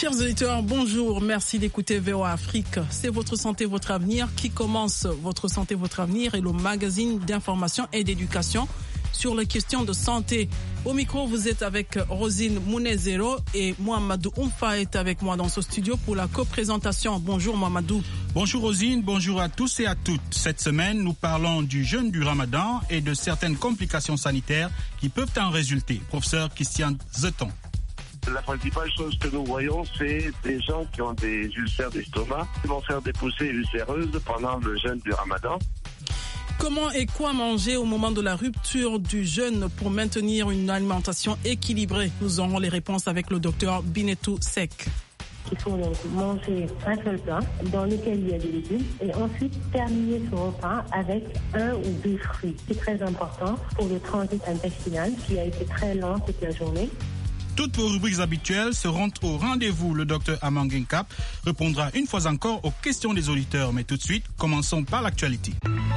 Chers auditeurs, bonjour, merci d'écouter VOA Afrique. C'est votre santé, votre avenir qui commence. Votre santé, votre avenir est le magazine d'information et d'éducation sur les questions de santé. Au micro, vous êtes avec Rosine Mounezero et Mohamedou Oumfa est avec moi dans ce studio pour la co-présentation. Bonjour Mohamedou. Bonjour Rosine, bonjour à tous et à toutes. Cette semaine, nous parlons du jeûne du Ramadan et de certaines complications sanitaires qui peuvent en résulter. Professeur Christian Zeton. La principale chose que nous voyons, c'est des gens qui ont des ulcères d'estomac, qui vont faire des poussées ulcéreuses pendant le jeûne du Ramadan. Comment et quoi manger au moment de la rupture du jeûne pour maintenir une alimentation équilibrée? Nous aurons les réponses avec le docteur Binetou Sek. Il faut donc manger un seul plat dans lequel il y a des légumes et ensuite terminer son repas avec un ou deux fruits. C'est très important pour le transit intestinal qui a été très lent toute la journée. Toutes vos rubriques habituelles seront au rendez-vous. Le docteur Amanguin Cap répondra une fois encore aux questions des auditeurs. Mais tout de suite, commençons par l'actualité.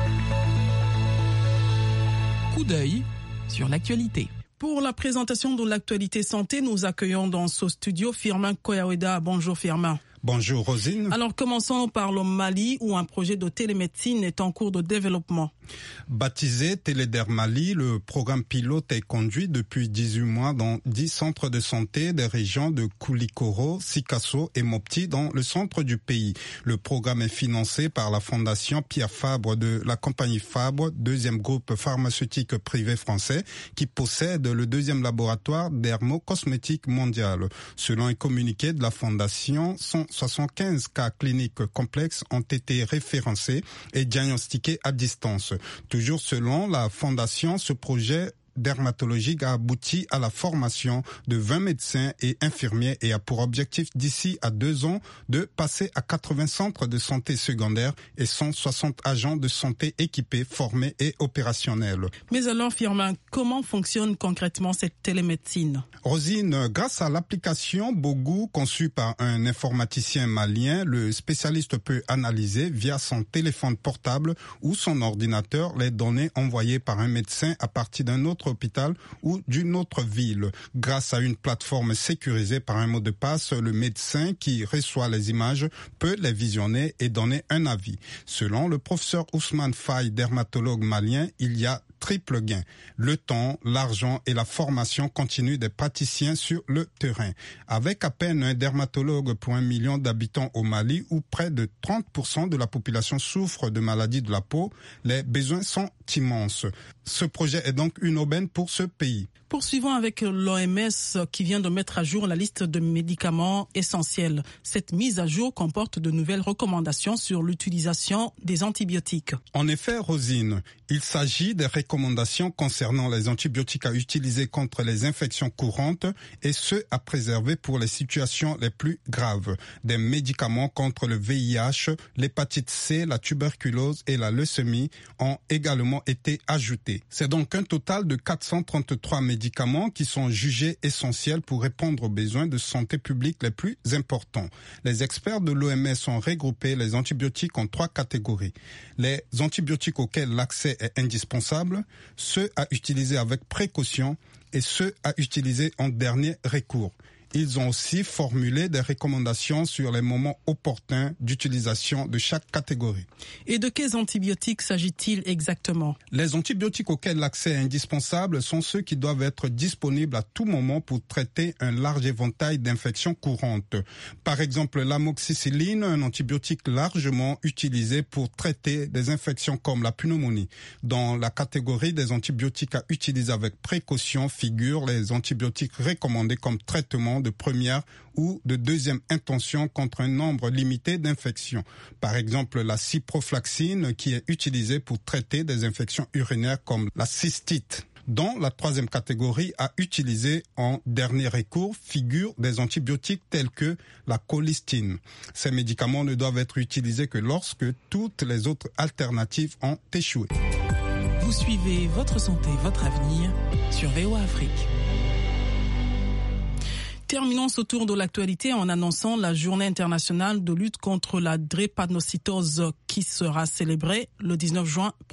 Coup d'œil sur l'actualité. Pour la présentation de l'actualité santé, nous accueillons dans ce studio Firmin Koyaweda. Bonjour Firmin. Bonjour Rosine. Alors commençons par le Mali où un projet de télémédecine est en cours de développement. Baptisé Téléder Mali, le programme pilote est conduit depuis 18 mois dans 10 centres de santé des régions de Koulikoro, Sikasso et Mopti dans le centre du pays. Le programme est financé par la fondation Pierre Fabre de la compagnie Fabre, deuxième groupe pharmaceutique privé français qui possède le deuxième laboratoire dermocosmétique mondial. Selon un communiqué de la fondation, 175 cas cliniques complexes ont été référencés et diagnostiqués à distance. Toujours selon la fondation, ce projet dermatologique a abouti à la formation de 20 médecins et infirmiers et a pour objectif d'ici à 2 ans de passer à 80 centres de santé secondaires et 160 agents de santé équipés, formés et opérationnels. Mais alors, Firmin, comment fonctionne concrètement cette télémédecine? Rosine, grâce à l'application Bogou conçue par un informaticien malien, le spécialiste peut analyser via son téléphone portable ou son ordinateur les données envoyées par un médecin à partir d'un autre hôpital ou d'une autre ville. Grâce à une plateforme sécurisée par un mot de passe, le médecin qui reçoit les images peut les visionner et donner un avis. Selon le professeur Ousmane Faye, dermatologue malien, il y a triple gain. Le temps, l'argent et la formation continue des praticiens sur le terrain. Avec à peine un dermatologue pour 1 million d'habitants au Mali où près de 30% de la population souffre de maladies de la peau, les besoins sont immenses. Ce projet est donc une aubaine pour ce pays. Poursuivons avec l'OMS qui vient de mettre à jour la liste de médicaments essentiels. Cette mise à jour comporte de nouvelles recommandations sur l'utilisation des antibiotiques. En effet, Rosine, il s'agit des recommandations concernant les antibiotiques à utiliser contre les infections courantes et ceux à préserver pour les situations les plus graves. Des médicaments contre le VIH, l'hépatite C, la tuberculose et la leucémie ont également été ajoutés. C'est donc un total de 433 médicaments qui sont jugés essentiels pour répondre aux besoins de santé publique les plus importants. Les experts de l'OMS ont regroupé les antibiotiques en 3 catégories. Les antibiotiques auxquels l'accès est indispensable, ceux à utiliser avec précaution et ceux à utiliser en dernier recours. Ils ont aussi formulé des recommandations sur les moments opportuns d'utilisation de chaque catégorie. Et de quels antibiotiques s'agit-il exactement? Les antibiotiques auxquels l'accès est indispensable sont ceux qui doivent être disponibles à tout moment pour traiter un large éventail d'infections courantes. Par exemple, l'amoxicilline, un antibiotique largement utilisé pour traiter des infections comme la pneumonie. Dans la catégorie des antibiotiques à utiliser avec précaution figurent les antibiotiques recommandés comme traitement de première ou de deuxième intention contre un nombre limité d'infections. Par exemple, la ciprofloxacine qui est utilisée pour traiter des infections urinaires comme la cystite. Dans la 3e catégorie à utiliser en dernier recours figurent des antibiotiques tels que la colistine. Ces médicaments ne doivent être utilisés que lorsque toutes les autres alternatives ont échoué. Vous suivez Votre santé, votre avenir sur VOA Afrique. Terminons ce tour de l'actualité en annonçant la journée internationale de lutte contre la drépanocytose qui sera célébrée le 19 juin